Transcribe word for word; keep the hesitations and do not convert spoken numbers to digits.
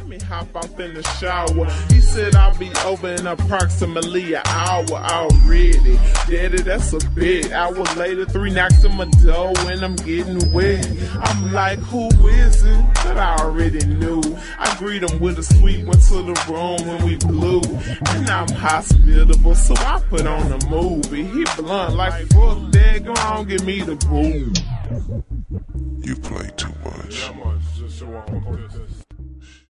let me hop off in the shower. He said I'll be over in approximately an hour already. Daddy, that's a bit. Hour later, three knocks on my door and I'm getting wet. I'm like, who is it? But I already knew. I greet him with a sweet, went to the room when we blew. And I'm hospitable, so I put on a movie. He blunt like, fuck that, go on, give me the boom. You play too much.